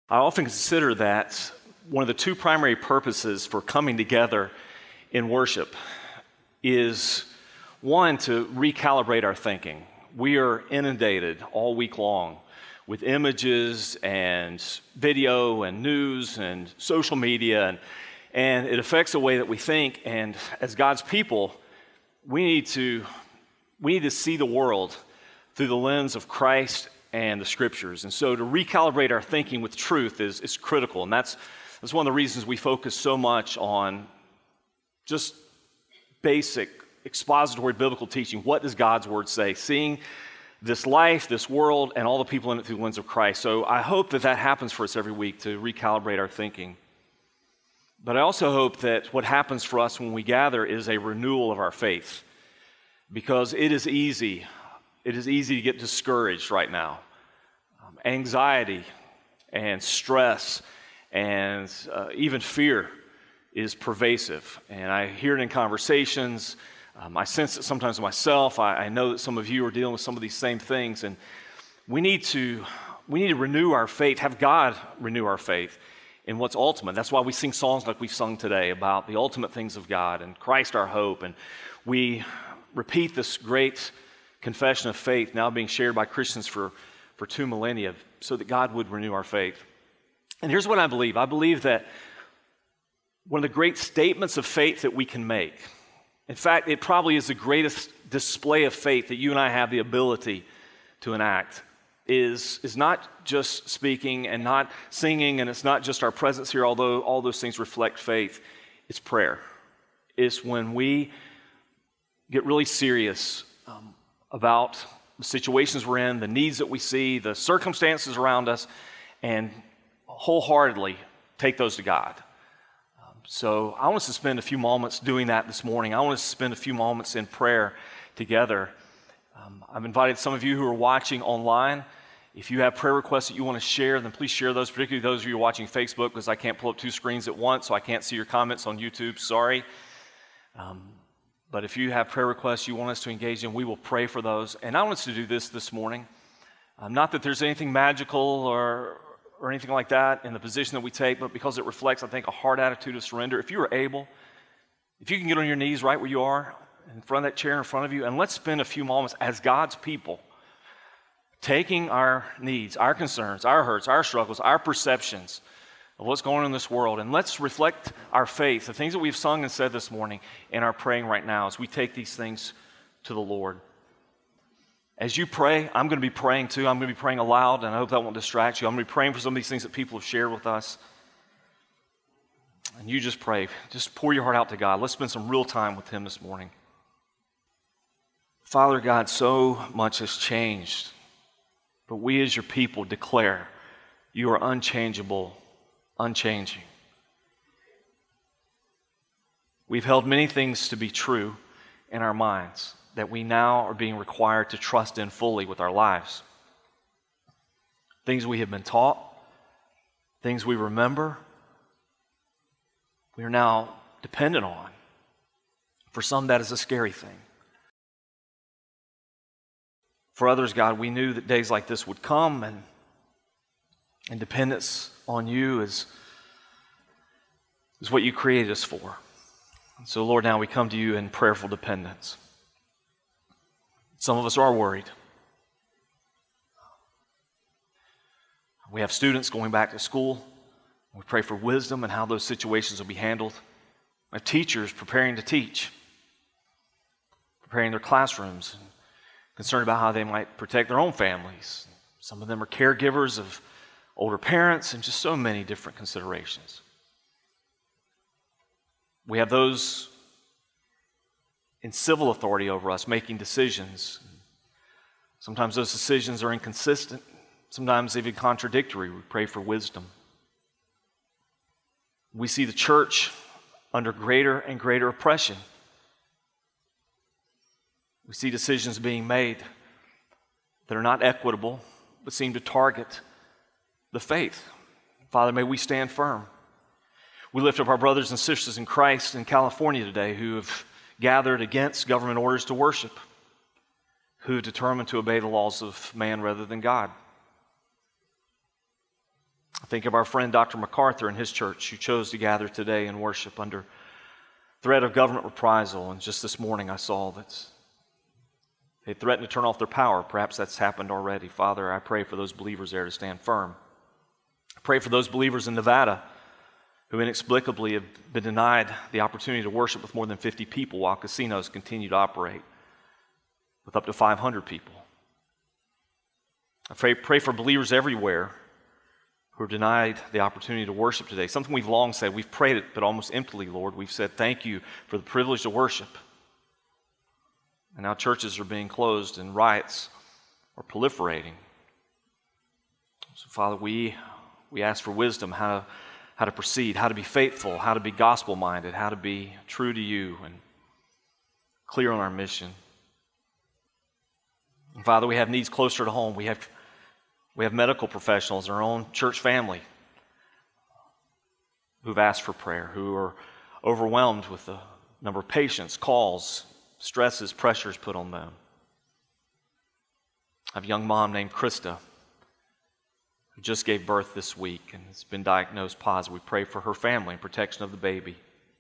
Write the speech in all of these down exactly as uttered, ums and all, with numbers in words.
I often consider that one of the two primary purposes for coming together in worship is, one, to recalibrate our thinking. We are inundated all week long with images and video and news and social media, and, and it affects the way that we think. And as God's people, we need to we need to see the world through the lens of Christ and the Scriptures. And so to recalibrate our thinking with truth is, is critical. And that's, that's one of the reasons we focus so much on just basic expository biblical teaching. What does God's Word say? Seeing this life, this world, and all the people in it through the lens of Christ. So I hope that that happens for us every week, to recalibrate our thinking. But I also hope that what happens for us when we gather is a renewal of our faith. Because it is easy It is easy to get discouraged right now. Um, anxiety and stress and uh, even fear is pervasive. And I hear it in conversations. Um, I sense it sometimes myself. I, I know that some of you are dealing with some of these same things. And we need to we need to renew our faith, have God renew our faith in what's ultimate. That's why we sing songs like we've sung today about the ultimate things of God and Christ our hope. And we repeat this great confession of faith now being shared by Christians for, for two millennia so that God would renew our faith. And here's what I believe. I believe that one of the great statements of faith that we can make, in fact, it probably is the greatest display of faith that you and I have the ability to enact, is, is not just speaking and not singing, and it's not just our presence here, although all those things reflect faith. It's prayer. It's when we get really serious um, about the situations we're in, the needs that we see, the circumstances around us, and wholeheartedly take those to God. Um, so I want us to spend a few moments doing that this morning. I want us to spend a few moments in prayer together. Um, I've invited some of you who are watching online. If you have prayer requests that you want to share, then please share those, particularly those of you who are watching Facebook, because I can't pull up two screens at once, so I can't see your comments on YouTube. Sorry. Um, But if you have prayer requests you want us to engage in, we will pray for those. And I want us to do this this morning. Um, not that there's anything magical or, or anything like that in the position that we take, but because it reflects, I think, a heart attitude of surrender. If you are able, if you can get on your knees right where you are, in front of that chair in front of you, and let's spend a few moments as God's people taking our needs, our concerns, our hurts, our struggles, our perceptions of what's going on in this world, and let's reflect our faith, the things that we've sung and said this morning, and are praying right now as we take these things to the Lord. As you pray, I'm going to be praying too. I'm going to be praying aloud, and I hope that won't distract you. I'm going to be praying for some of these things that people have shared with us. And you just pray. Just pour your heart out to God. Let's spend some real time with Him this morning. Father God, so much has changed, but we as your people declare you are unchangeable, unchanging. We've held many things to be true in our minds that we now are being required to trust in fully with our lives. Things we have been taught, things we remember, we are now dependent on. For some, that is a scary thing. For others, God, we knew that days like this would come, and, and dependence on you is, is what you created us for. And so, Lord, now we come to you in prayerful dependence. Some of us are worried. We have students going back to school. We pray for wisdom and how those situations will be handled. We have teachers preparing to teach, preparing their classrooms, and concerned about how they might protect their own families. Some of them are caregivers of older parents, and just so many different considerations. We have those in civil authority over us making decisions. Sometimes those decisions are inconsistent, sometimes even contradictory. We pray for wisdom. We see the church under greater and greater oppression. We see decisions being made that are not equitable, but seem to target the faith. Father, may we stand firm. We lift up our brothers and sisters in Christ in California today who have gathered against government orders to worship, who are determined to obey the laws of man rather than God. I think of our friend Doctor MacArthur and his church who chose to gather today and worship under threat of government reprisal. And just this morning I saw that they threatened to turn off their power. Perhaps that's happened already. Father, I pray for those believers there to stand firm. I pray for those believers in Nevada who inexplicably have been denied the opportunity to worship with more than fifty people while casinos continue to operate with up to five hundred people. I pray, pray for believers everywhere who are denied the opportunity to worship today. Something we've long said. We've prayed it, but almost emptily, Lord. We've said, thank you for the privilege to worship. And now churches are being closed and riots are proliferating. So, Father, we we ask for wisdom, how to, how to proceed, how to be faithful, how to be gospel-minded, how to be true to you and clear on our mission. And Father, we have needs closer to home. We have We have medical professionals, our own church family, who've asked for prayer, who are overwhelmed with the number of patients, calls, stresses, pressures put on them. I have a young mom named Krista who just gave birth this week and has been diagnosed positive. We pray for her family and protection of the baby.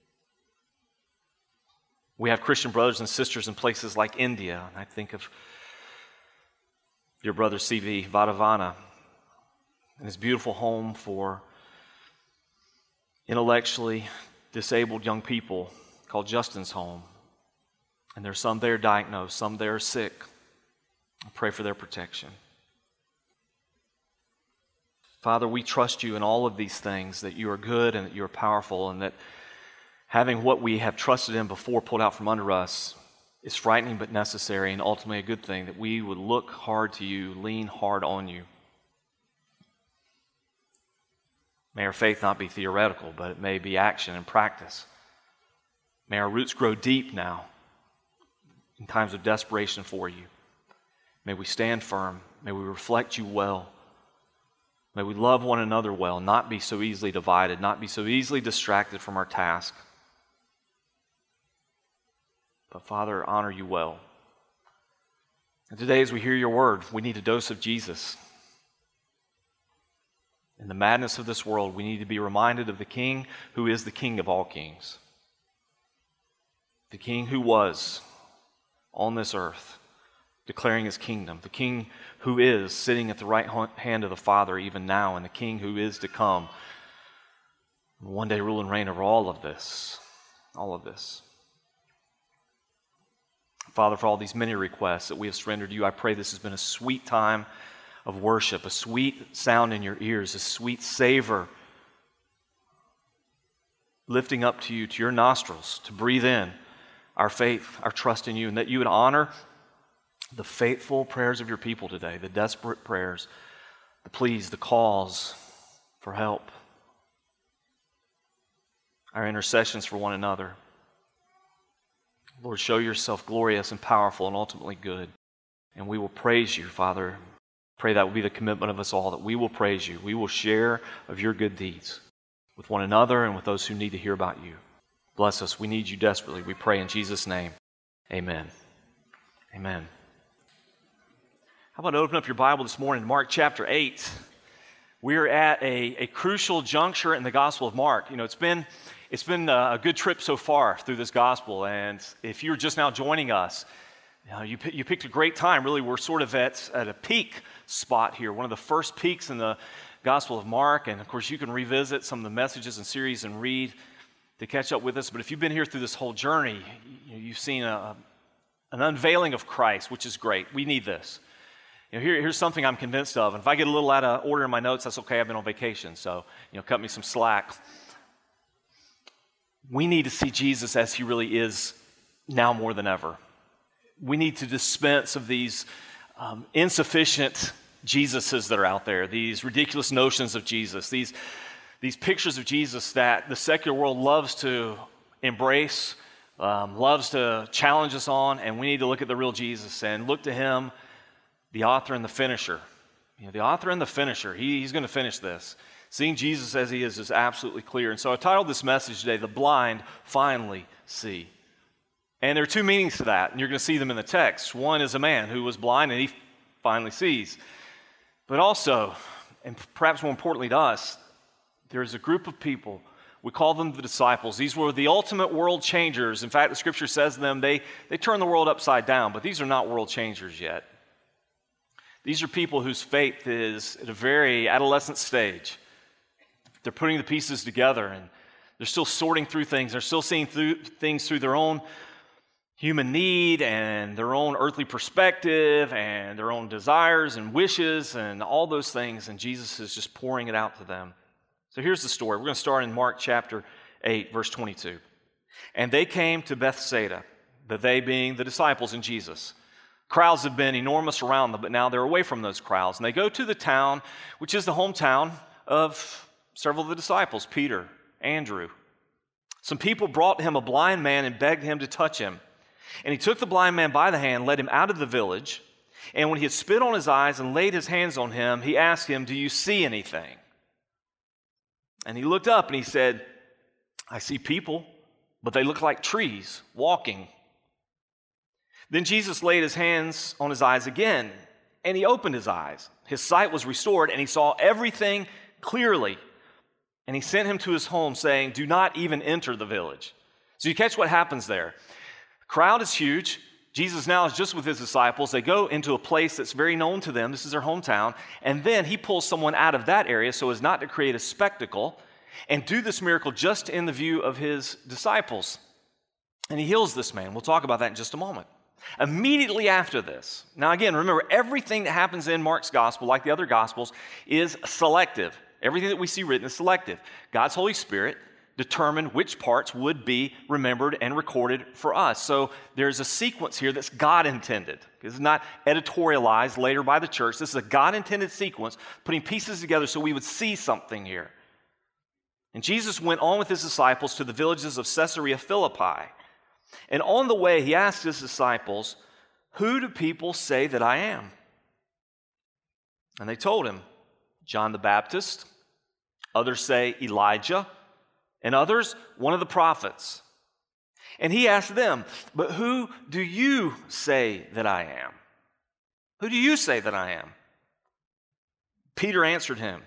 We have Christian brothers and sisters in places like India, and I think of your brother C V Vadavana and his beautiful home for intellectually disabled young people called Justin's Home. And there's some there diagnosed, some there are sick. I pray for their protection. Father, we trust you in all of these things, that you are good and that you are powerful, and that having what we have trusted in before pulled out from under us is frightening but necessary, and ultimately a good thing, that we would look hard to you, lean hard on you. May our faith not be theoretical, but it may be action and practice. May our roots grow deep now in times of desperation for you. May we stand firm. May we reflect you well. May we love one another well, not be so easily divided, not be so easily distracted from our task. But Father, honor you well. And today as we hear your word, we need a dose of Jesus. In the madness of this world, we need to be reminded of the King who is the King of all kings. The King who was on this earth, declaring his kingdom. The King who is sitting at the right hand of the Father even now, and the King who is to come. One day rule and reign over all of this. All of this. Father, for all these many requests that we have surrendered to you, I pray this has been a sweet time of worship, a sweet sound in your ears, a sweet savor lifting up to you, to your nostrils, to breathe in our faith, our trust in you, and that you would honor the faithful prayers of your people today, the desperate prayers, the pleas, the calls for help, our intercessions for one another. Lord, show yourself glorious and powerful and ultimately good. And we will praise you, Father. Pray that will be the commitment of us all, that we will praise you. We will share of your good deeds with one another and with those who need to hear about you. Bless us. We need you desperately. We pray in Jesus' name. Amen. Amen. How about open up your Bible this morning, Mark chapter eight. We're at a, a crucial juncture in the Gospel of Mark. You know, it's been It's been a good trip so far through this gospel, and if you're just now joining us, you know, you, you picked a great time. Really, we're sort of at, at a peak spot here, one of the first peaks in the Gospel of Mark, and of course you can revisit some of the messages and series and read to catch up with us, but if you've been here through this whole journey, you know, you've seen a, an unveiling of Christ, which is great. We need this. You know, here, here's something I'm convinced of, and if I get a little out of order in my notes, that's okay. I've been on vacation, so you know, cut me some slack. We need to see Jesus as he really is now more than ever. We need to dispense of these um, insufficient Jesuses that are out there, these ridiculous notions of Jesus, these, these pictures of Jesus that the secular world loves to embrace, um, loves to challenge us on, and we need to look at the real Jesus and look to him, the author and the finisher. You know, the author and the finisher, he, he's going to finish this. Seeing Jesus as he is is absolutely clear. And so I titled this message today, The Blind Finally See. And there are two meanings to that, and you're going to see them in the text. One is a man who was blind and he finally sees. But also, and perhaps more importantly to us, there's a group of people, we call them the disciples. These were the ultimate world changers. In fact, the scripture says of them, they, they turn the world upside down, but these are not world changers yet. These are people whose faith is at a very adolescent stage. They're putting the pieces together, and they're still sorting through things. They're still seeing through things through their own human need and their own earthly perspective and their own desires and wishes and all those things, and Jesus is just pouring it out to them. So here's the story. We're going to start in Mark chapter eight, verse twenty-two. And they came to Bethsaida, the they being the disciples and Jesus. Crowds have been enormous around them, but now they're away from those crowds. And they go to the town, which is the hometown of several of the disciples, Peter, Andrew. Some people brought him a blind man and begged him to touch him. And he took the blind man by the hand, led him out of the village. And when he had spit on his eyes and laid his hands on him, he asked him, "Do you see anything?" And he looked up and he said, "I see people, but they look like trees walking." Then Jesus laid his hands on his eyes again, and he opened his eyes. His sight was restored, and he saw everything clearly. And he sent him to his home, saying, "Do not even enter the village." So you catch what happens there. The crowd is huge. Jesus now is just with his disciples. They go into a place that's very known to them. This is their hometown. And then he pulls someone out of that area so as not to create a spectacle and do this miracle just in the view of his disciples. And he heals this man. We'll talk about that in just a moment. Immediately after this, now again, remember, everything that happens in Mark's gospel, like the other gospels, is selective. Everything that we see written is selective. God's Holy Spirit determined which parts would be remembered and recorded for us. So there's a sequence here that's God intended. This is not editorialized later by the church. This is a God intended sequence, putting pieces together so we would see something here. And Jesus went on with his disciples to the villages of Caesarea Philippi. And on the way, he asked his disciples, "Who do people say that I am?" And they told him, "John the Baptist. Others say Elijah. And others, one of the prophets." And he asked them, "But who do you say that I am? Who do you say that I am?" Peter answered him,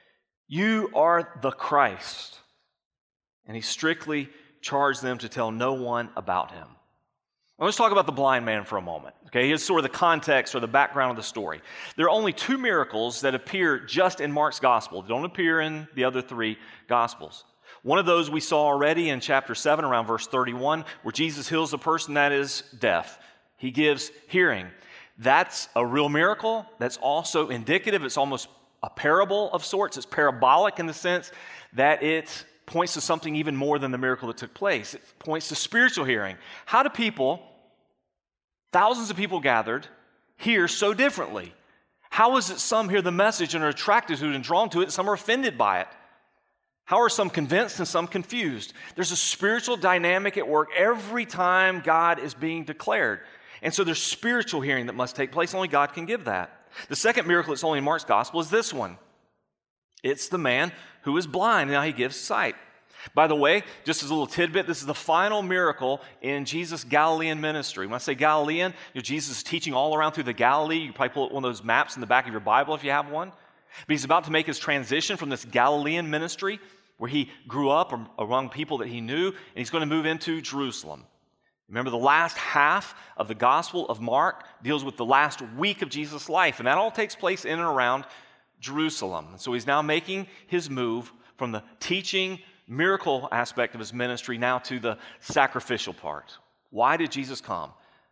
"You are the Christ." And he strictly charged them to tell no one about him. Now let's talk about the blind man for a moment. Okay, here's sort of the context or the background of the story. There are only two miracles that appear just in Mark's gospel. They don't appear in the other three gospels. One of those we saw already in chapter seven, around verse thirty-one, where Jesus heals a person that is deaf. He gives hearing. That's a real miracle. That's also indicative. It's almost a parable of sorts. It's parabolic in the sense that it points to something even more than the miracle that took place. It points to spiritual hearing. How do people, thousands of people gathered, hear so differently? How is it some hear the message and are attracted to it and drawn to it, and some are offended by it? How are some convinced and some confused? There's a spiritual dynamic at work every time God is being declared. And so there's spiritual hearing that must take place. Only God can give that. The second miracle that's only in Mark's gospel is this one. It's the man who is blind. Now he gives sight. By the way, just as a little tidbit, this is the final miracle in Jesus' Galilean ministry. When I say Galilean, you know, Jesus is teaching all around through the Galilee. You probably pull one of those maps in the back of your Bible if you have one. But he's about to make his transition from this Galilean ministry where he grew up among people that he knew, and he's going to move into Jerusalem. Remember, the last half of the Gospel of Mark deals with the last week of Jesus' life, and that all takes place in and around Jerusalem. And so he's now making his move from the teaching, miracle aspect of his ministry now to the sacrificial part. Why did Jesus come?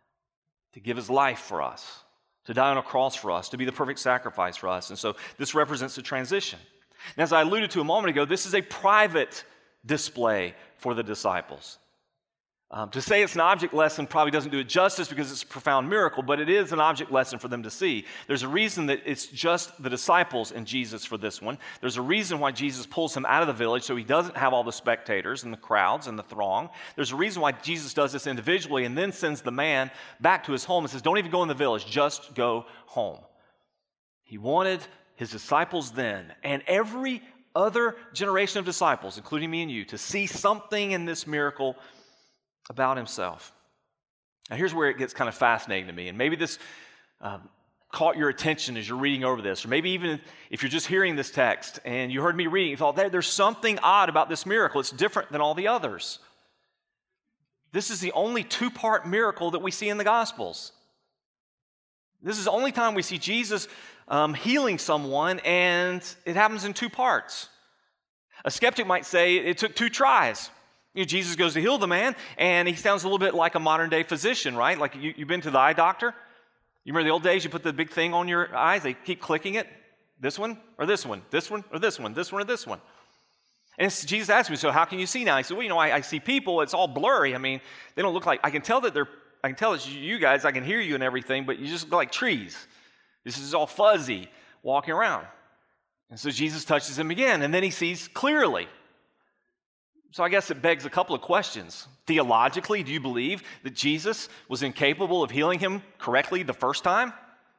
To give his life for us, to die on a cross for us, to be the perfect sacrifice for us. And so this represents a transition. And as I alluded to a moment ago, this is a private display for the disciples. Um, to say it's an object lesson probably doesn't do it justice because it's a profound miracle, but it is an object lesson for them to see. There's a reason that it's just the disciples and Jesus for this one. There's a reason why Jesus pulls him out of the village so he doesn't have all the spectators and the crowds and the throng. There's a reason why Jesus does this individually and then sends the man back to his home and says, "Don't even go in the village, just go home." He wanted his disciples then and every other generation of disciples, including me and you, to see something in this miracle about himself. Now here's where it gets kind of fascinating to me, and maybe this um, caught your attention as you're reading over this? Or maybe even if you're just hearing this text and you heard me reading, you thought, there, there's something odd about this miracle. It's different than all the others. This is the only two-part miracle that we see in the Gospels. This is the only time we see Jesus um, healing someone, and it happens in two parts. A skeptic might say it took two tries. You know, Jesus goes to heal the man, and he sounds a little bit like a modern-day physician, right? Like you, you've been to the eye doctor. You remember the old days, you put the big thing on your eyes, they keep clicking it. This one or this one, this one or this one, this one or this one. And Jesus asked me, so how can you see now? He said, well, you know, I, I see people, it's all blurry. I mean, they don't look like, I can tell that they're, I can tell it's you guys, I can hear you and everything, but you just look like trees. This is all fuzzy walking around. And so Jesus touches him again, and then he sees clearly. So I guess it begs a couple of questions. Theologically, do you believe that Jesus was incapable of healing him correctly the first time?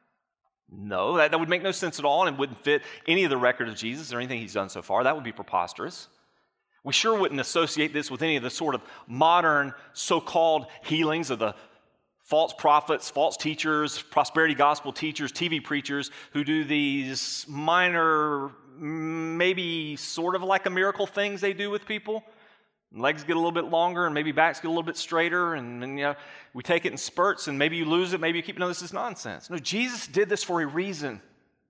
No, that, that would make no sense at all, and it wouldn't fit any of the record of Jesus or anything he's done so far. That would be preposterous. We sure wouldn't associate this with any of the sort of modern so-called healings of the false prophets, false teachers, prosperity gospel teachers, T V preachers who do these minor, maybe sort of like a miracle things they do with people. Legs get a little bit longer and maybe backs get a little bit straighter, and, and you know, we take it in spurts and maybe you lose it, maybe you keep it. No, this is nonsense. No, Jesus did this for a reason.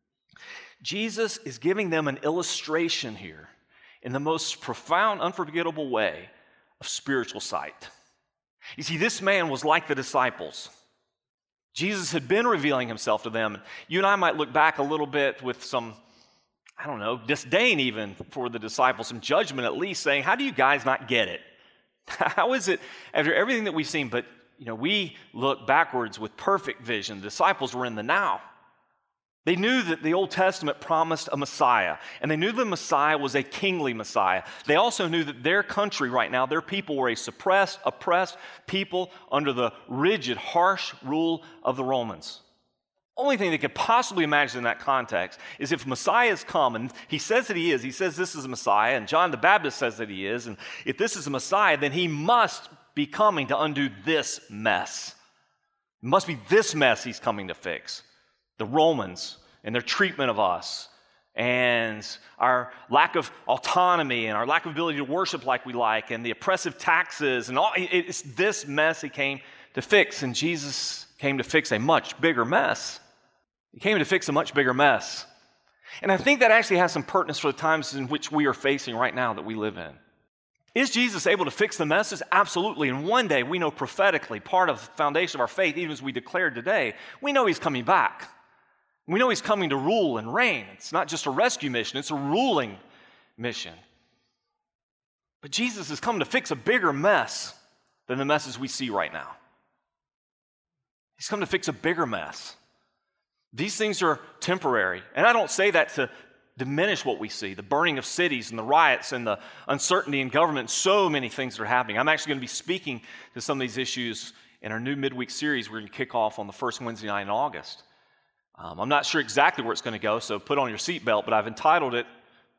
Jesus is giving them an illustration here in the most profound, unforgettable way of spiritual sight. You see, this man was like the disciples. Jesus had been revealing himself to them. You and I might look back a little bit with some, I don't know, disdain even for the disciples, some judgment at least, saying, how do you guys not get it? How is it, after everything that we've seen, but you know, we look backwards with perfect vision. The disciples were in the now. They knew that the Old Testament promised a Messiah, and they knew the Messiah was a kingly Messiah. They also knew that their country right now, their people were a suppressed, oppressed people under the rigid, harsh rule of the Romans. Only thing they could possibly imagine in that context is if Messiah has come, and he says that he is, he says this is a Messiah, and John the Baptist says that he is, and if this is a Messiah, then he must be coming to undo this mess. It must be this mess he's coming to fix. The Romans and their treatment of us, and our lack of autonomy, and our lack of ability to worship like we like, and the oppressive taxes, and all, it's this mess he came to fix, and Jesus came to fix a much bigger mess. He came to fix a much bigger mess. And I think that actually has some pertinence for the times in which we are facing right now that we live in. Is Jesus able to fix the messes? Absolutely. And one day, we know prophetically, part of the foundation of our faith, even as we declared today, we know he's coming back. We know he's coming to rule and reign. It's not just a rescue mission, it's a ruling mission. But Jesus has come to fix a bigger mess than the messes we see right now. He's come to fix a bigger mess. These things are temporary. And I don't say that to diminish what we see, the burning of cities and the riots and the uncertainty in government, so many things that are happening. I'm actually going to be speaking to some of these issues in our new midweek series we're going to kick off on the first Wednesday night in August. Um, I'm not sure exactly where it's going to go, so put on your seatbelt, but I've entitled it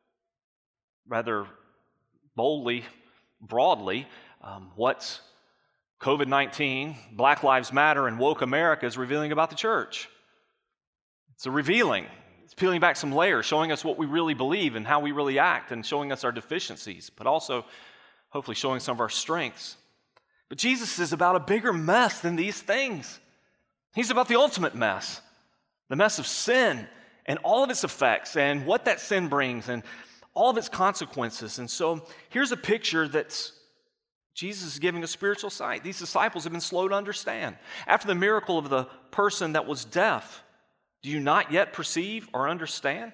rather boldly, broadly, um, What COVID nineteen, Black Lives Matter, and Woke America is revealing about the church. It's a revealing. It's peeling back some layers, showing us what we really believe and how we really act, and showing us our deficiencies, but also hopefully showing some of our strengths. But Jesus is about a bigger mess than these things. He's about the ultimate mess. The mess of sin and all of its effects and what that sin brings and all of its consequences. And so here's a picture that Jesus is giving a spiritual sight. These disciples have been slow to understand. After the miracle of the person that was deaf, do you not yet perceive or understand?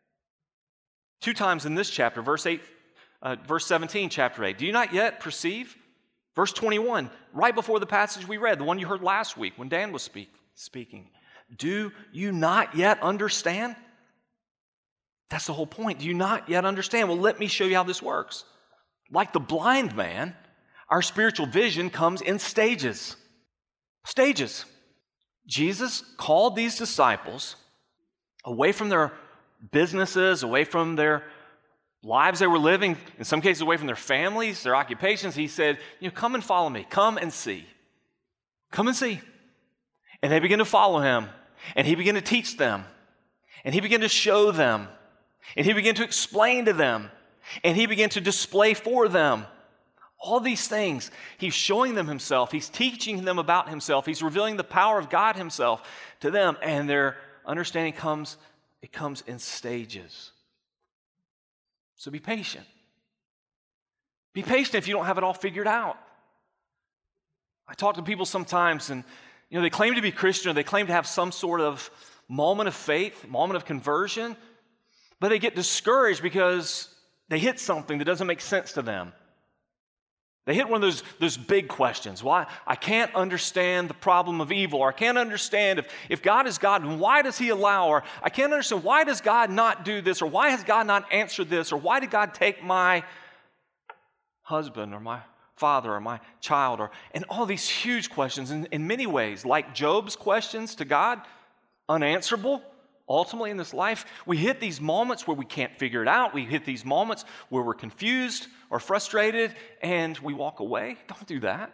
Two times in this chapter, verse eight, uh, verse seventeen, chapter eight. Do you not yet perceive? Verse twenty-one, right before the passage we read, the one you heard last week when Dan was speak, speaking. Do you not yet understand? That's the whole point. Do you not yet understand? Well, let me show you how this works. Like the blind man, our spiritual vision comes in stages. Stages. Jesus called these disciples away from their businesses, away from their lives they were living, in some cases away from their families, their occupations. He said, you know, come and follow me. Come and see. Come and see. And they begin to follow him. And he began to teach them. And he began to show them. And he began to explain to them. And he began to display for them all these things. He's showing them himself. He's teaching them about himself. He's revealing the power of God himself to them. And their understanding comes, it comes in stages. So be patient. Be patient if you don't have it all figured out. I talk to people sometimes and you know they claim to be Christian or they claim to have some sort of moment of faith, moment of conversion, but they get discouraged because they hit something that doesn't make sense to them. They hit one of those, those big questions. Why? I can't understand the problem of evil, or I can't understand if, if God is God, and why does he allow, or I can't understand why does God not do this, or why has God not answered this, or why did God take my husband, or my father, or my child, or and all these huge questions, in, in many ways, like Job's questions to God, unanswerable. Ultimately in this life, we hit these moments where we can't figure it out. We hit these moments where we're confused or frustrated and we walk away. Don't do that.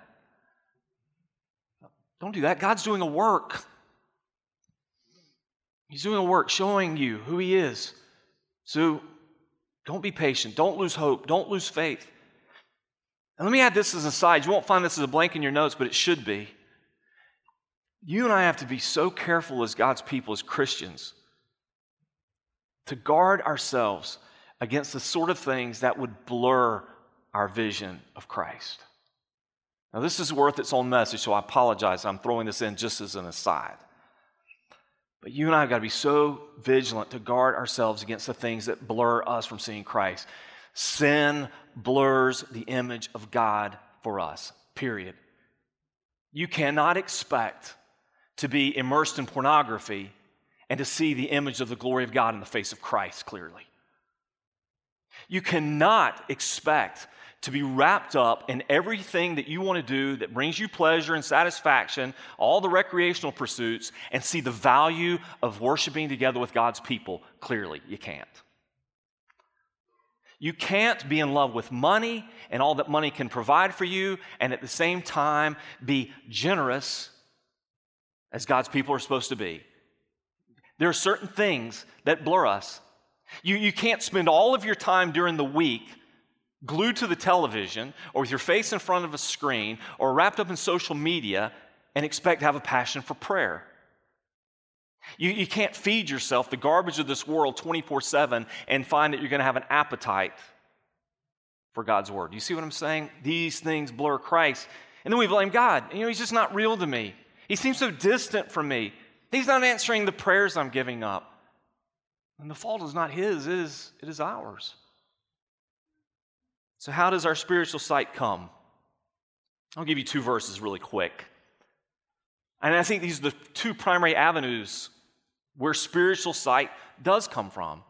Don't do that. God's doing a work. He's doing a work showing you who he is. So don't be patient. Don't lose hope. Don't lose faith. And let me add this as a side. You won't find this as a blank in your notes, but it should be. You and I have to be so careful as God's people, as Christians, to guard ourselves against the sort of things that would blur our vision of Christ. Now, this is worth its own message, so I apologize. I'm throwing this in just as an aside. But you and I have got to be so vigilant to guard ourselves against the things that blur us from seeing Christ. Sin blurs the image of God for us, period. You cannot expect to be immersed in pornography and to see the image of the glory of God in the face of Christ clearly. You cannot expect to be wrapped up in everything that you want to do that brings you pleasure and satisfaction, all the recreational pursuits, and see the value of worshiping together with God's people clearly. You can't. You can't be in love with money and all that money can provide for you, and at the same time be generous as God's people are supposed to be. There are certain things that blur us. You, you can't spend all of your time during the week glued to the television or with your face in front of a screen or wrapped up in social media and expect to have a passion for prayer. You, you can't feed yourself the garbage of this world twenty-four seven and find that you're going to have an appetite for God's word. You see what I'm saying? These things blur Christ. And then we blame God. You know, he's just not real to me. He seems so distant from me. He's not answering the prayers I'm giving up. And the fault is not his, it is, it is ours. So how does our spiritual sight come? I'll give you two verses really quick. And I think these are the two primary avenues where spiritual sight does come from.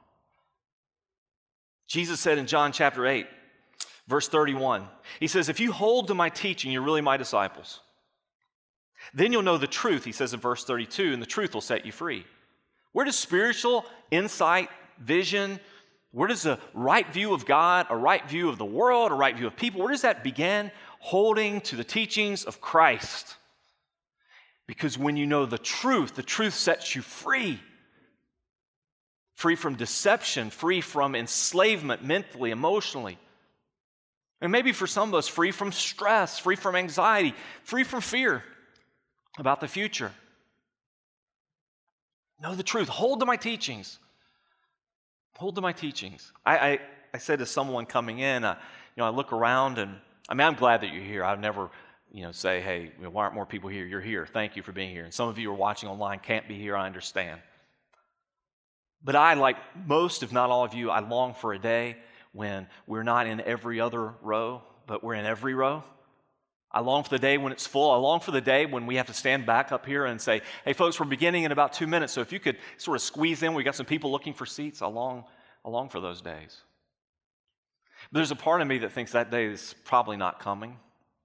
Jesus said in John chapter eight, verse thirty-one, he says, if you hold to my teaching, you're really my disciples. Then you'll know the truth, he says in verse thirty-two, and the truth will set you free. Where does spiritual insight, vision, where does a right view of God, a right view of the world, a right view of people, where does that begin? Holding to the teachings of Christ. Because when you know the truth, the truth sets you free. Free from deception, free from enslavement mentally, emotionally. And maybe for some of us, free from stress, free from anxiety, free from fear about the future. Know the truth. Hold to my teachings. Hold to my teachings. I, I, I said to someone coming in, uh, you know, I look around and, I mean, I'm glad that you're here. I've never, you know, say, hey, why aren't more people here? You're here. Thank you for being here. And some of you are watching online, can't be here. I understand. But I, like most, if not all of you, I long for a day when we're not in every other row, but we're in every row. I long for the day when it's full. I long for the day when we have to stand back up here and say, hey, folks, we're beginning in about two minutes, so if you could sort of squeeze in, we got some people looking for seats. I long, I long for those days. But there's a part of me that thinks that day is probably not coming.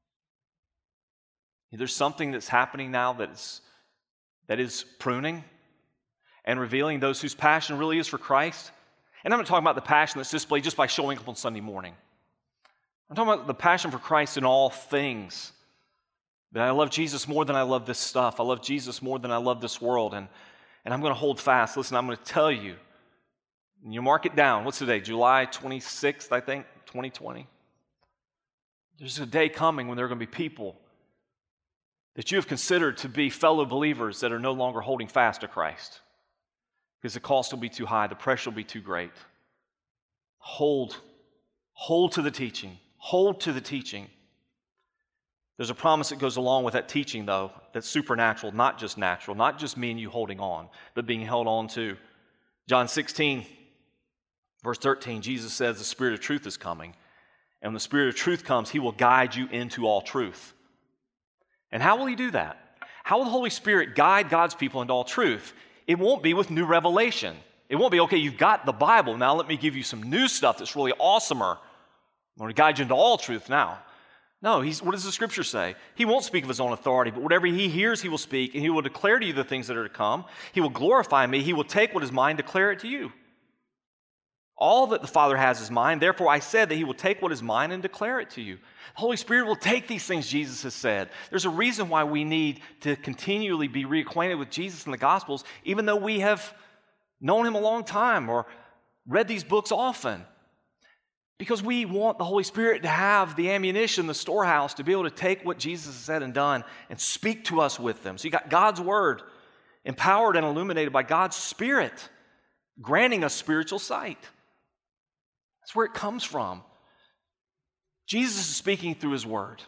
There's something that's happening now that's, that is pruning and revealing those whose passion really is for Christ. And I'm not talking about the passion that's displayed just by showing up on Sunday morning. I'm talking about the passion for Christ in all things. That I love Jesus more than I love this stuff. I love Jesus more than I love this world. And and I'm going to hold fast. Listen, I'm going to tell you, and you mark it down. What's today? July twenty-sixth, I think, twenty twenty. There's a day coming when there are going to be people that you have considered to be fellow believers that are no longer holding fast to Christ because the cost will be too high, the pressure will be too great. Hold, hold to the teaching. Hold to the teaching. There's a promise that goes along with that teaching, though, that's supernatural, not just natural, not just me and you holding on, but being held on to. John sixteen, verse thirteen, Jesus says the Spirit of truth is coming. And when the Spirit of truth comes, He will guide you into all truth. And how will He do that? How will the Holy Spirit guide God's people into all truth? It won't be with new revelation. It won't be, okay, you've got the Bible, now let me give you some new stuff that's really awesomer. I'm going to guide you into all truth now. No, he's, what does the Scripture say? He won't speak of His own authority, but whatever He hears, He will speak, and He will declare to you the things that are to come. He will glorify Me. He will take what is mine, declare it to you. All that the Father has is mine. Therefore, I said that He will take what is mine and declare it to you. The Holy Spirit will take these things Jesus has said. There's a reason why we need to continually be reacquainted with Jesus in the Gospels, even though we have known Him a long time or read these books often. Because we want the Holy Spirit to have the ammunition, the storehouse, to be able to take what Jesus has said and done and speak to us with them. So you got God's Word, empowered and illuminated by God's Spirit, granting us spiritual sight. That's where it comes from. Jesus is speaking through His Word.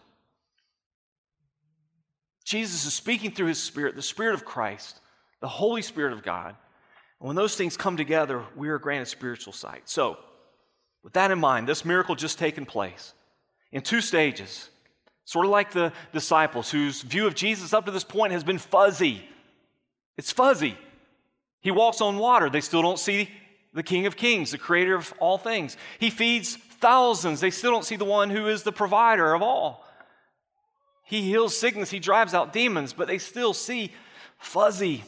Jesus is speaking through His Spirit, the Spirit of Christ, the Holy Spirit of God. And when those things come together, we are granted spiritual sight. So, with that in mind, this miracle just taken place in two stages, sort of like the disciples whose view of Jesus up to this point has been fuzzy. It's fuzzy. He walks on water. They still don't see the King of Kings, the creator of all things. He feeds thousands. They still don't see the one who is the provider of all. He heals sickness. He drives out demons, but they still see fuzzy.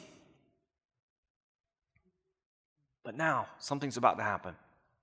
But now, something's about to happen.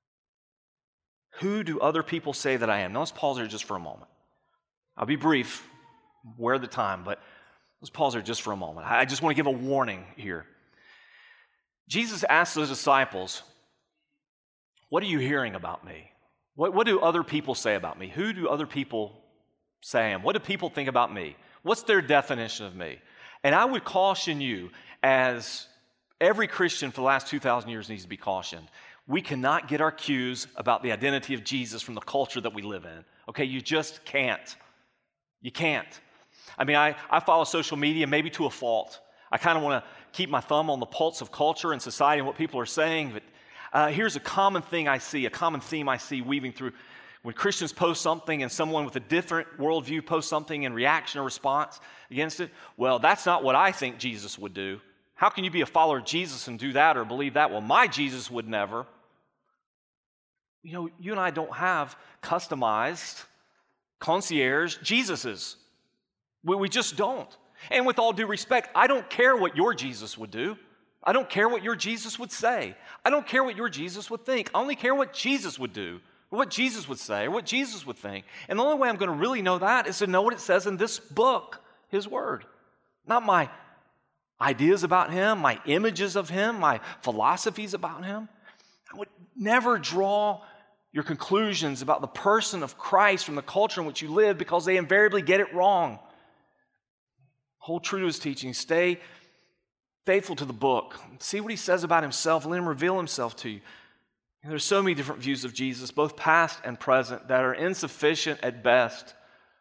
Who do other people say that I am? Now let's pause there just for a moment. I'll be brief, wear the time, but let's pause there just for a moment. I just want to give a warning here. Jesus asked those disciples, what are you hearing about me? What, what do other people say about me? Who do other people say I am? What do people think about me? What's their definition of me? And I would caution you, as every Christian for the last two thousand years needs to be cautioned, we cannot get our cues about the identity of Jesus from the culture that we live in. Okay, you just can't. You can't. I mean, I, I follow social media maybe to a fault. I kind of want to keep my thumb on the pulse of culture and society and what people are saying, but uh, here's a common thing I see, a common theme I see weaving through. When Christians post something and someone with a different worldview posts something in reaction or response against it, well, that's not what I think Jesus would do. How can you be a follower of Jesus and do that or believe that? Well, my Jesus would never. You know, you and I don't have customized concierge Jesuses. We, we just don't. And with all due respect, I don't care what your Jesus would do. I don't care what your Jesus would say. I don't care what your Jesus would think. I only care what Jesus would do, or what Jesus would say, or what Jesus would think. And the only way I'm going to really know that is to know what it says in this book, His Word. Not my ideas about Him, my images of Him, my philosophies about Him. I would never draw your conclusions about the person of Christ from the culture in which you live because they invariably get it wrong. Hold true to His teaching. Stay faithful to the book. See what He says about Himself. Let Him reveal Himself to you. And there's so many different views of Jesus, both past and present, that are insufficient at best,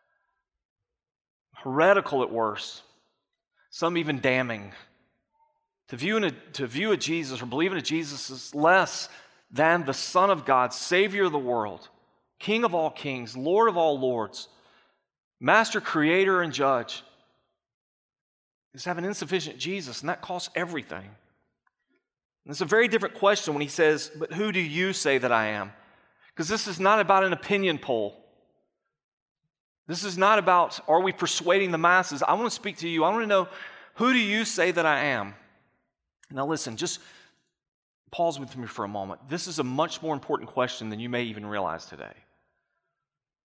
heretical at worst, some even damning. To view, a, to view a Jesus or believe in a Jesus is less than the Son of God, Savior of the world, King of all kings, Lord of all lords, Master, Creator, and Judge. Is have an insufficient Jesus, and that costs everything. And it's a very different question when He says, but who do you say that I am? Because this is not about an opinion poll. This is not about, are we persuading the masses? I want to speak to you. I want to know, who do you say that I am? Now listen, just pause with me for a moment. This is a much more important question than you may even realize today.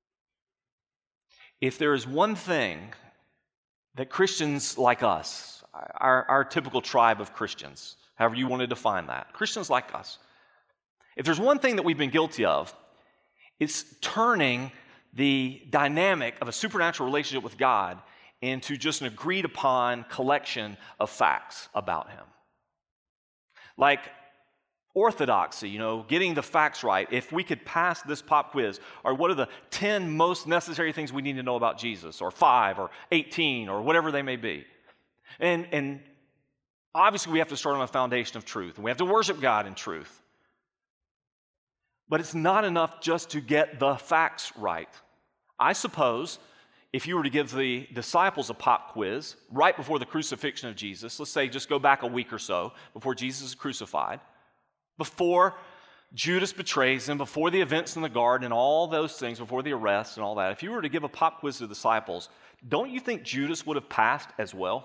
If there is one thing that Christians like us, our, our typical tribe of Christians, however you want to define that, Christians like us. If there's one thing that we've been guilty of, it's turning the dynamic of a supernatural relationship with God into just an agreed upon collection of facts about Him. Like orthodoxy, you know, getting the facts right. If we could pass this pop quiz, or what are the ten most necessary things we need to know about Jesus, or five, or eighteen, or whatever they may be. And, and obviously we have to start on a foundation of truth, and we have to worship God in truth. But it's not enough just to get the facts right. I suppose if you were to give the disciples a pop quiz right before the crucifixion of Jesus, let's say just go back a week or so before Jesus is crucified, before Judas betrays him, before the events in the garden and all those things, before the arrest and all that, if you were to give a pop quiz to the disciples, don't you think Judas would have passed as well?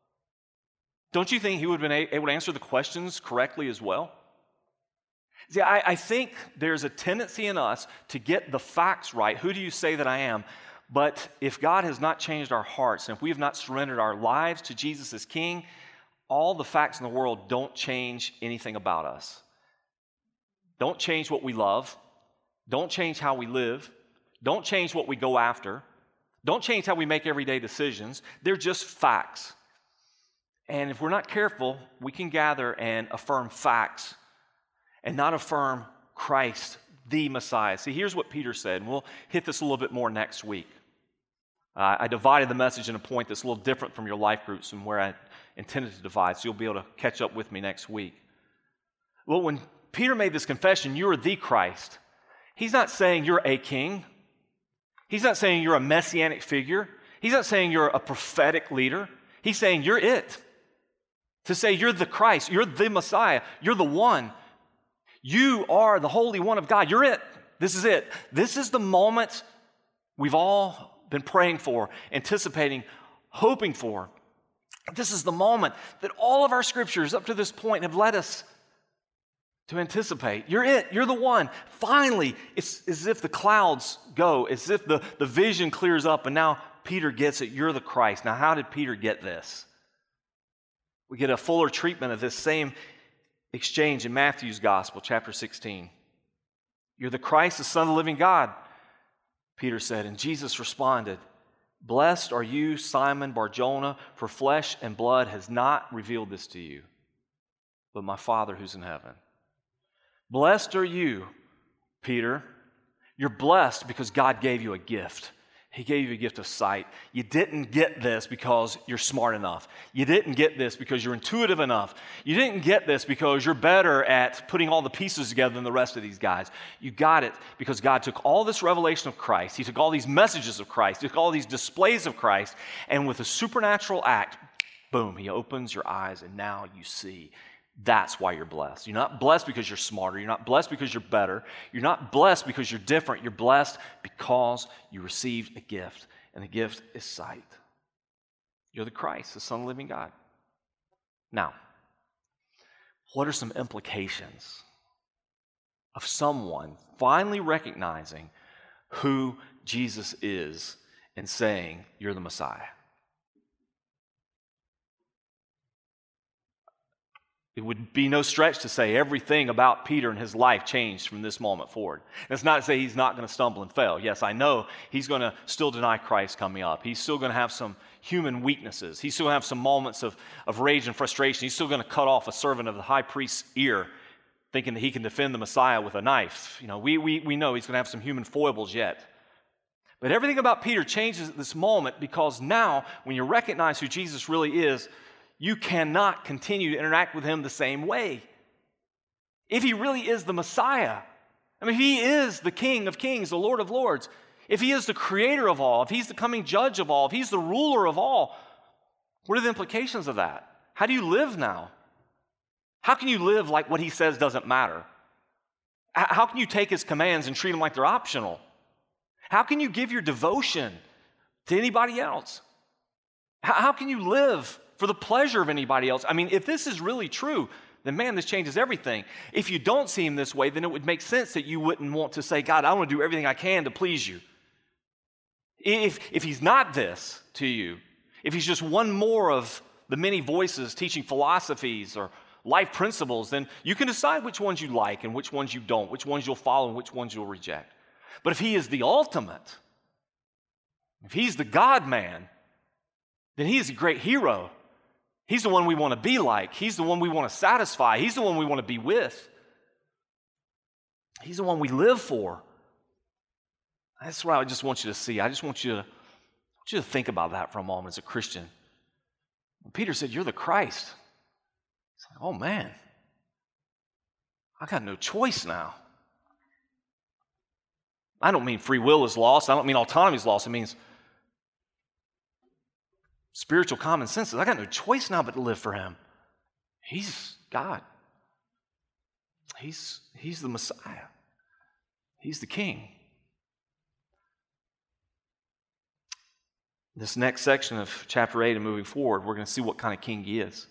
Don't you think he would have been able to answer the questions correctly as well? See, I, I think there's a tendency in us to get the facts right. Who do you say that I am? But if God has not changed our hearts, and if we have not surrendered our lives to Jesus as King, all the facts in the world don't change anything about us. Don't change what we love. Don't change how we live. Don't change what we go after. Don't change how we make everyday decisions. They're just facts. And if we're not careful, we can gather and affirm facts and not affirm Christ, the Messiah. See, here's what Peter said, and we'll hit this a little bit more next week. Uh, I divided the message in a point that's a little different from your life groups and where I intended to divide, so you'll be able to catch up with me next week. Well, when Peter made this confession, you're the Christ, he's not saying you're a king. He's not saying you're a messianic figure. He's not saying you're a prophetic leader. He's saying you're it. To say you're the Christ, you're the Messiah, you're the one. You are the Holy One of God. You're it. This is it. This is the moment we've all been praying for, anticipating, hoping for. This is the moment that all of our scriptures up to this point have led us to anticipate. You're it. You're the one. Finally, it's as if the clouds go, as if the, the vision clears up, and now Peter gets it. You're the Christ. Now, how did Peter get this? We get a fuller treatment of this same exchange in Matthew's Gospel, chapter sixteen. You're the Christ, the Son of the living God, Peter said. And Jesus responded, blessed are you, Simon Bar-Jonah, for flesh and blood has not revealed this to you, but my Father who's in heaven. Blessed are you, Peter. You're blessed because God gave you a gift. He gave you a gift of sight. You didn't get this because you're smart enough. You didn't get this because you're intuitive enough. You didn't get this because you're better at putting all the pieces together than the rest of these guys. You got it because God took all this revelation of Christ. He took all these messages of Christ. He took all these displays of Christ. And with a supernatural act, boom, He opens your eyes and now you see. That's why you're blessed. You're not blessed because you're smarter. You're not blessed because you're better. You're not blessed because you're different. You're blessed because you received a gift, and the gift is sight. You're the Christ, the Son of the living God. Now, what are some implications of someone finally recognizing who Jesus is and saying, you're the Messiah? It would be no stretch to say everything about Peter and his life changed from this moment forward. And it's not to say he's not going to stumble and fail. Yes, I know he's going to still deny Christ coming up. He's still going to have some human weaknesses. He's still going to have some moments of, of rage and frustration. He's still going to cut off a servant of the high priest's ear, thinking that he can defend the Messiah with a knife. You know, we, we, we know he's going to have some human foibles yet. But everything about Peter changes at this moment because now, when you recognize who Jesus really is, you cannot continue to interact with Him the same way. If He really is the Messiah, I mean, He is the King of kings, the Lord of lords. If He is the creator of all, if He's the coming judge of all, if He's the ruler of all, what are the implications of that? How do you live now? How can you live like what He says doesn't matter? How can you take His commands and treat them like they're optional? How can you give your devotion to anybody else? How can you live for the pleasure of anybody else? I mean, if this is really true, then man, this changes everything. If you don't see Him this way, then it would make sense that you wouldn't want to say, God, I want to do everything I can to please you. If, if He's not this to you, if He's just one more of the many voices teaching philosophies or life principles, then you can decide which ones you like and which ones you don't, which ones you'll follow and which ones you'll reject. But if he is the ultimate, if he's the God-man, then he is a great hero. He's the one we want to be like. He's the one we want to satisfy. He's the one we want to be with. He's the one we live for. That's what I just want you to see. I just want you to, want you to think about that for a moment as a Christian. When Peter said, "You're the Christ," it's like, oh man, I got no choice now. I don't mean free will is lost. I don't mean autonomy is lost. It means spiritual common sense. I got no choice now but to live for him. He's God. He's, he's the Messiah. He's the King. This next section of chapter eight and moving forward, we're going to see what kind of king he is.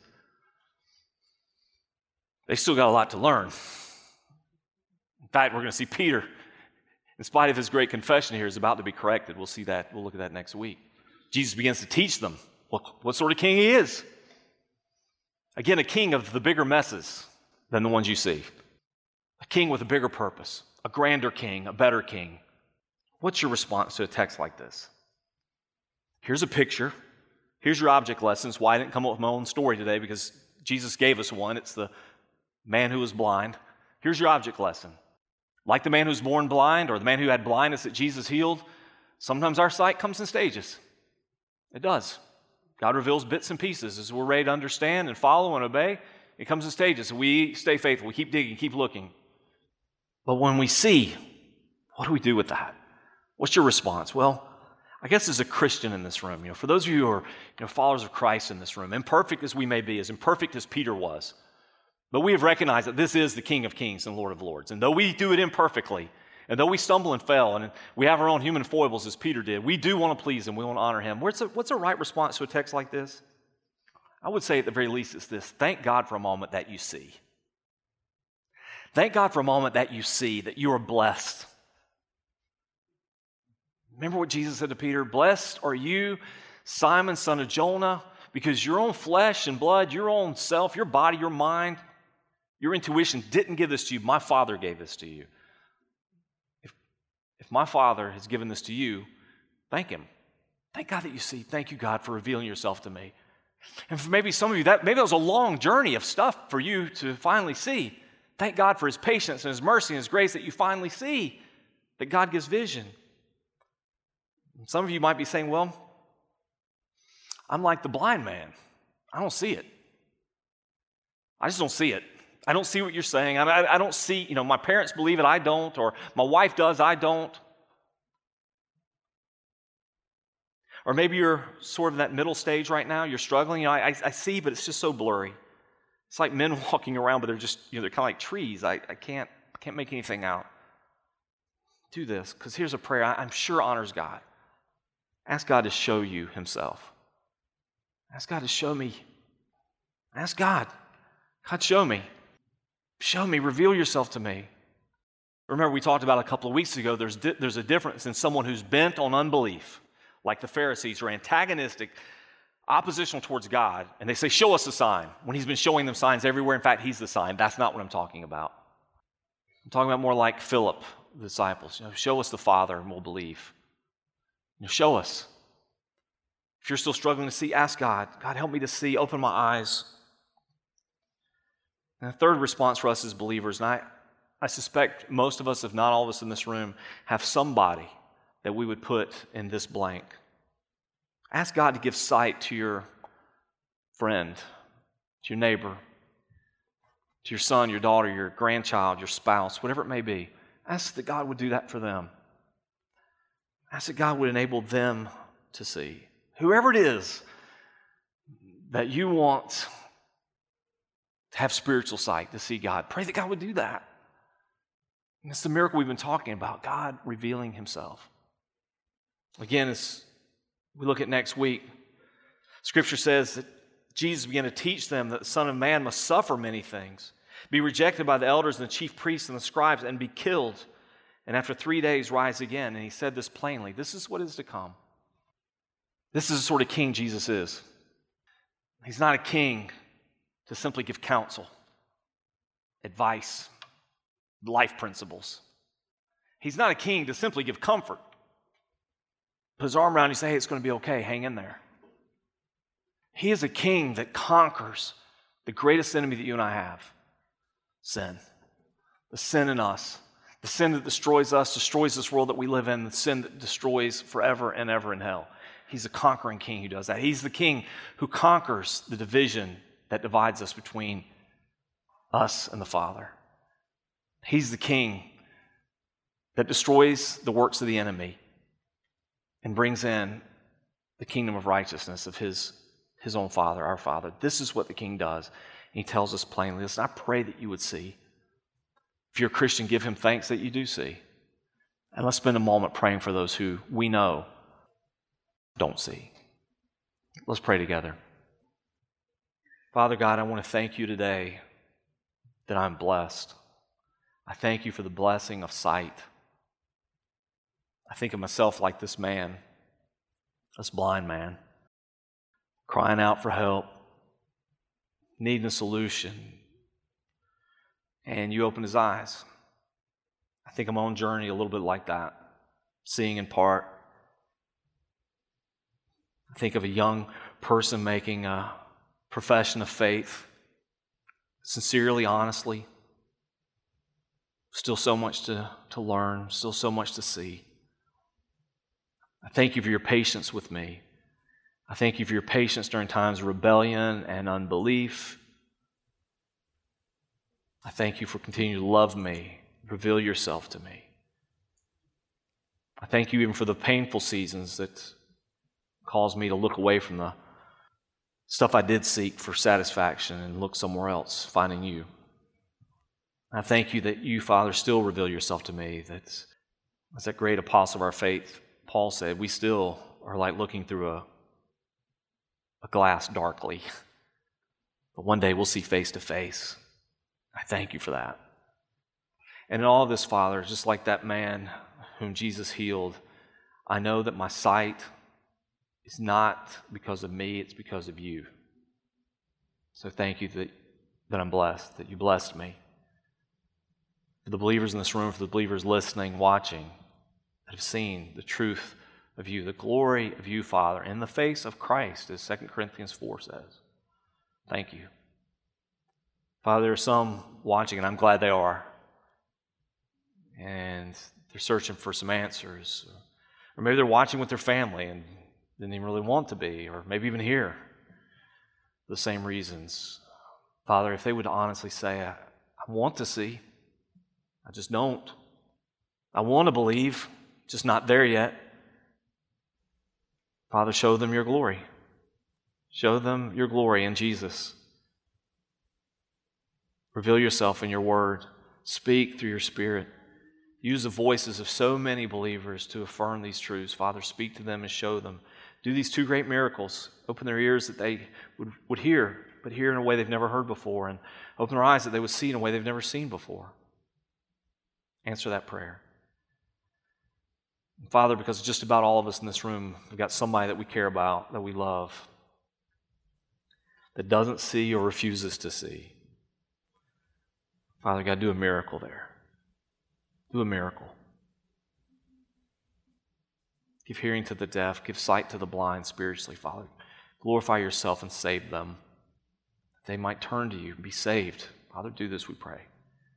They still got a lot to learn. In fact, we're going to see Peter, in spite of his great confession here, is about to be corrected. We'll see that. We'll look at that next week. Jesus begins to teach them what, what sort of king he is. Again, a king of the bigger messes than the ones you see. A king with a bigger purpose, a grander king, a better king. What's your response to a text like this? Here's a picture. Here's your object lessons. Why I didn't come up with my own story today, because Jesus gave us one. It's the man who was blind. Here's your object lesson. Like the man who was born blind or the man who had blindness that Jesus healed, sometimes our sight comes in stages. It does. God reveals bits and pieces as we're ready to understand and follow and obey. It comes in stages. We stay faithful. We keep digging, keep looking. But when we see, what do we do with that? What's your response? Well, I guess as a Christian in this room, you know, for those of you who are you know, followers of Christ in this room, imperfect as we may be, as imperfect as Peter was, but we have recognized that this is the King of Kings and Lord of Lords. And though we do it imperfectly, and though we stumble and fail, and we have our own human foibles as Peter did, we do want to please him. We want to honor him. What's a, what's a right response to a text like this? I would say at the very least it's this: thank God for a moment that you see. Thank God for a moment that you see, that you are blessed. Remember what Jesus said to Peter? "Blessed are you, Simon, son of Jonah, because your own flesh and blood, your own self, your body, your mind, your intuition didn't give this to you. My Father gave this to you." If, if my Father has given this to you, thank him. Thank God that you see. Thank you, God, for revealing yourself to me. And for maybe some of you, that maybe that was a long journey of stuff for you to finally see. Thank God for his patience and his mercy and his grace that you finally see, that God gives vision. And some of you might be saying, well, I'm like the blind man. I don't see it. I just don't see it. I don't see what you're saying. I, I, I don't see, you know, my parents believe it, I don't, or my wife does, I don't. Or maybe you're sort of in that middle stage right now. You're struggling. You know, I, I see, but it's just so blurry. It's like men walking around, but they're just, you know, they're kind of like trees. I, I can't, I can't make anything out. Do this, because here's a prayer I, I'm sure honors God. Ask God to show you himself. Ask God to show me. Ask God. God, show me. Show me. Reveal yourself to me. Remember, we talked about a couple of weeks ago, there's, di- there's a difference in someone who's bent on unbelief, like the Pharisees, who are antagonistic, oppositional towards God, and they say, show us a sign, when he's been showing them signs everywhere. In fact, he's the sign. That's not what I'm talking about. I'm talking about more like Philip, the disciples. You know, show us the Father and we'll believe. You know, show us. If you're still struggling to see, ask God. God, help me to see. Open my eyes. And the third response for us as believers, and I, I suspect most of us, if not all of us in this room, have somebody that we would put in this blank. Ask God to give sight to your friend, to your neighbor, to your son, your daughter, your grandchild, your spouse, whatever it may be. Ask that God would do that for them. Ask that God would enable them to see. Whoever it is that you want to have spiritual sight, to see God, pray that God would do that. And it's the miracle we've been talking about, God revealing himself. Again, as we look at next week, Scripture says that Jesus began to teach them that the Son of Man must suffer many things, be rejected by the elders and the chief priests and the scribes, and be killed, and after three days rise again. And he said this plainly. This is what is to come. This is the sort of king Jesus is. He's not a king to simply give counsel, advice, life principles. He's not a king to simply give comfort. Put his arm around you and say, hey, it's going to be okay, hang in there. He is a king that conquers the greatest enemy that you and I have, sin. The sin in us. The sin that destroys us, destroys this world that we live in, the sin that destroys forever and ever in hell. He's a conquering king who does that. He's the king who conquers the division that divides us between us and the Father. He's the king that destroys the works of the enemy and brings in the kingdom of righteousness of his, his own Father, our Father. This is what the king does. And he tells us plainly. Listen, I pray that you would see. If you're a Christian, give him thanks that you do see. And let's spend a moment praying for those who we know don't see. Let's pray together. Father God, I want to thank you today that I'm blessed. I thank you for the blessing of sight. I think of myself like this man, this blind man, crying out for help, needing a solution. And you open his eyes. I think I'm on a journey a little bit like that, seeing in part. I think of a young person making a profession of faith, sincerely, honestly. Still so much to, to learn, still so much to see. I thank you for your patience with me. I thank you for your patience during times of rebellion and unbelief. I thank you for continuing to love me, reveal yourself to me. I thank you even for the painful seasons that cause me to look away from the stuff I did seek for satisfaction and look somewhere else, finding you. I thank you that you, Father, still reveal yourself to me. That, as that great apostle of our faith, Paul said, we still are like looking through a, a glass darkly. But one day we'll see face to face. I thank you for that. And in all of this, Father, just like that man whom Jesus healed, I know that my sight is not because of me, it's because of you. So thank you that, that I'm blessed, that you blessed me. For the believers in this room, for the believers listening, watching, that have seen the truth of you, the glory of you, Father, in the face of Christ, as Second Corinthians four says. Thank you. Father, there are some watching, and I'm glad they are, and they're searching for some answers. Or maybe they're watching with their family and didn't even really want to be, or maybe even here, for the same reasons. Father, if they would honestly say, I, I want to see, I just don't. I want to believe, just not there yet. Father, show them your glory. Show them your glory in Jesus. Reveal yourself in your word. Speak through your Spirit. Use the voices of so many believers to affirm these truths. Father, speak to them and show them. Do these two great miracles. Open their ears that they would, would hear, but hear in a way they've never heard before. And open their eyes that they would see in a way they've never seen before. Answer that prayer. And Father, because just about all of us in this room, we've got somebody that we care about, that we love, that doesn't see or refuses to see. Father God, do a miracle there. Do a miracle. Give hearing to the deaf. Give sight to the blind spiritually, Father. Glorify yourself and save them. That they might turn to you and be saved. Father, do this, we pray.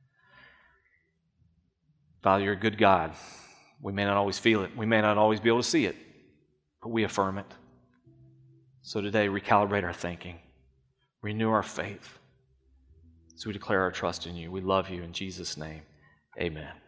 Father, you're a good God. We may not always feel it. We may not always be able to see it. But we affirm it. So today, recalibrate our thinking. Renew our faith. So we declare our trust in you. We love you in Jesus' name. Amen.